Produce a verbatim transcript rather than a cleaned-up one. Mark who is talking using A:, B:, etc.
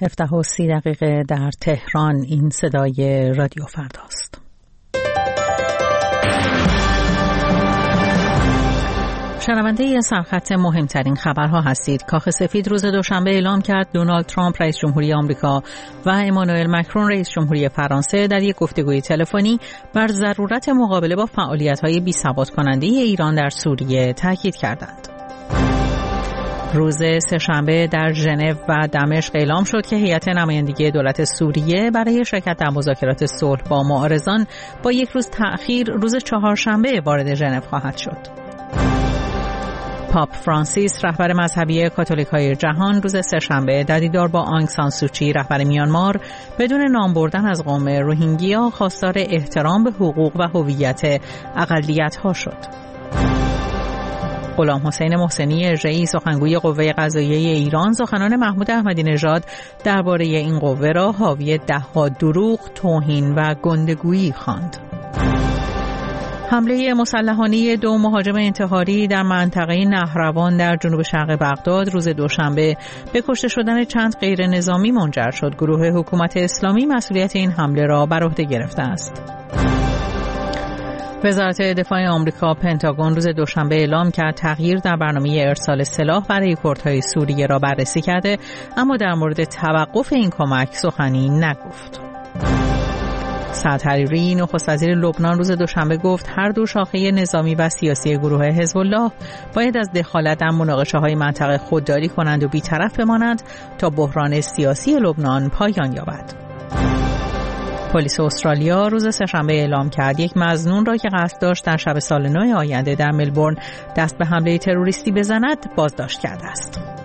A: هفده و سی دقیقه در تهران. این صدای رادیو فرداست. شنونده ی سرخط مهمترین خبرها هستید. کاخ سفید روز دوشنبه اعلام کرد دونالد ترامپ رئیس جمهوری آمریکا و امانوئل مکرون رئیس جمهوری فرانسه در یک گفتگوی تلفنی بر ضرورت مقابله با فعالیت‌های بی‌ثبات کننده ایران در سوریه تاکید کردند. روز سه‌شنبه در ژنو و دمشق اعلام شد که هیئت نمایندگی دولت سوریه برای شرکت در مذاکرات صلح با معارضان با یک روز تأخیر روز چهارشنبه وارد ژنو خواهد شد. پاپ فرانسیس رهبر مذهبی کاتولیک‌های جهان روز سه‌شنبه در دیدار با آنگ سان سوچی رهبر میانمار بدون نام بردن از قوم روهینگیا خواستار احترام به حقوق و هویت اقلیت‌ها شد. غلام حسین محسنی اژه‌ای سخنگوی قوه قضاییه ایران سخنان محمود احمدی نژاد درباره این قوه را حاوی ده‌ها دروغ، توهین و گندگویی خواند. حمله مسلحانه دو مهاجم انتحاری در منطقه نهروان در جنوب شرق بغداد روز دوشنبه به کشته شدن چند غیر نظامی منجر شد. گروه حکومت اسلامی مسئولیت این حمله را بر عهده گرفته است. وزارت دفاع آمریکا پنتاگون روز دوشنبه اعلام کرد تغییر در برنامه ارسال سلاح برای کردهای سوریه را بررسی کرده، اما در مورد توقف این کمک سخنی نگفت. سعد حریری نخست وزیر لبنان روز دوشنبه گفت هر دو شاخه نظامی و سیاسی گروه حزب الله باید از دخالت در مناقشه‌های منطقه خودداری کنند و بی‌طرف بمانند تا بحران سیاسی لبنان پایان یابد. پلیس استرالیا روز سه‌شنبه اعلام کرد یک مظنون را که قصد داشت در شب سال نو آینده در ملبورن دست به حمله تروریستی بزند بازداشت کرده است.